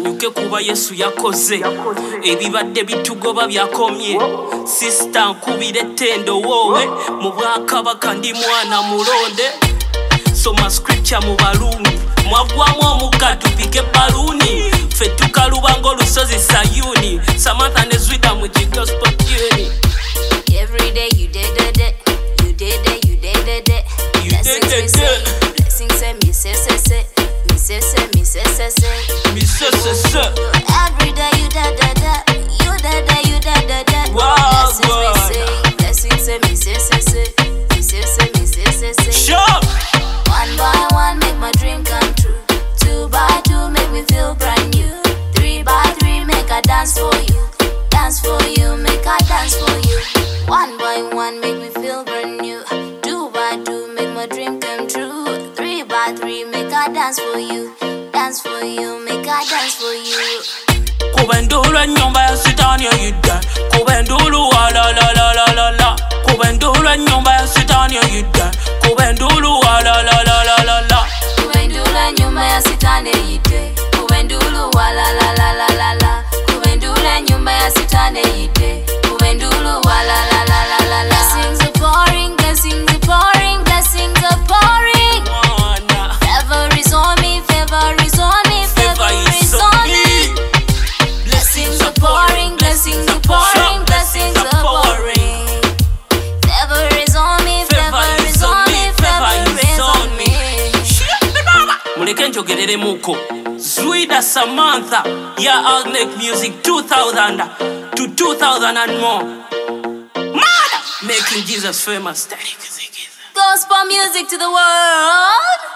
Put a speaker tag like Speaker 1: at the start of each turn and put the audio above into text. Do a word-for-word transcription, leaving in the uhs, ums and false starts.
Speaker 1: tusanyuke kuba Yesu yakoze ebibadde bitugoba byakomye sister nkubire tendo wowe mu bwakabaka ndi mwana mulonde soma scripture mu balumi mwagwamu omuka tupike baluni ffe tukaluba ng'olusozi Sayuni Samantha ne Zwida mu gospel tune.
Speaker 2: Every day you did it, you did it, you did it. Blessings me say, blessings say, me say say say, me say say, me say say say,
Speaker 1: me say say say.
Speaker 2: Every day you did it, you did it, you did it. Blessings me say, blessings say, me say say say, me say say, me say say say.
Speaker 1: Sure.
Speaker 2: One by one make my dream come true. Two by two make me feel brand new. Three by three make I dance for you, dance for you, make I dance for you. One by one make me feel brand new. Two by two make my dream come true. Three by three make I dance for you, dance for you, make I dance for you.
Speaker 1: Kubendula nyumba ya sitani ya yida. Kubendulu wa la la la la la la. Kubendula nyumba ya sitani ya yida. Kubendulu wa la la la la la la.
Speaker 2: Kubendula nyumba ya sitani ya yida. Kubendulu wa la la la la la la. Kubendula nyumba ya sitani ya yida. Kubendulu wa la la la la la la. Blessings are pouring, blessings are pouring, blessings are pouring. Favor is on me, favor is on me, favor is on me. Blessings are pouring, blessings are pouring, blessings are pouring. Favor is on me, favor is on me, favor is on me.
Speaker 1: Muleke njogerere muko Zwida Samantha ya I'll make music two thousand to two thousand and more. Mad! Making Jesus famous.
Speaker 2: Gospel music to the world.